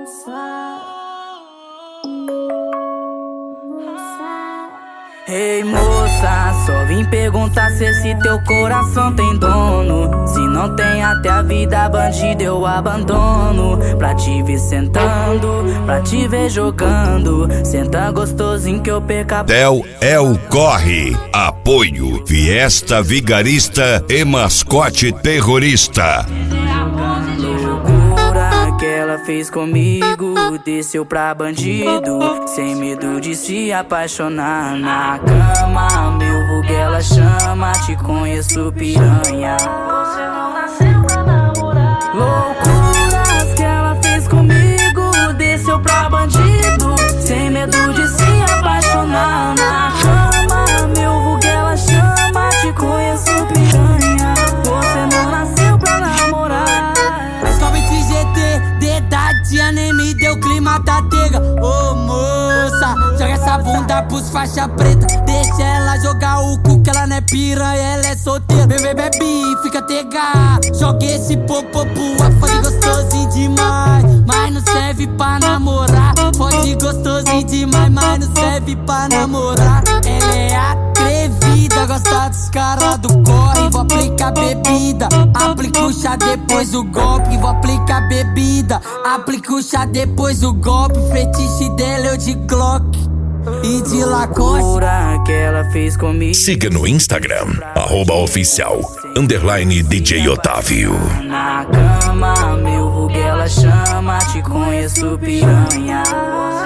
Ei moça, só vim perguntar se esse teu coração tem dono. Se não tem, até a vida bandida eu abandono. Pra te ver sentando, pra te ver jogando. Senta gostosinho que eu perca. Del é o corre. Apoio Fiesta Vigarista e Mascote Terrorista. Que ela fez comigo, desceu pra bandido, sem medo de se apaixonar na cama. Meu vulgo ela chama, te conheço piranha. Você não nasceu pra namorar. Loucuras que ela fez comigo, desceu pra bandido, sem medo de se apaixonar na cama. Meu vulgo ela chama, te conheço piranha. Você não nasceu pra namorar. Tia nem me deu clima da tega. Ô moça, joga essa bunda pros faixa preta. Deixa ela jogar o cu que ela não é piranha, ela é solteira. Bebê, bebe, fica tega. Joga esse popô pro fode gostosinho demais, mas não serve pra namorar. Fode gostosinho demais, mas não serve pra namorar. Ela é atrevida, gosta dos caras do corre. Vou aplicar bebida, aplica o chá depois o golpe. Vou aplicar bebida, aplica o chá depois o golpe. Fetiche dela eu de Glock e de Lacoste. Que ela fez comigo. Siga no Instagram @oficial_DJ Otávio. Na cama, meu vulgo ela chama, te conheço piranha.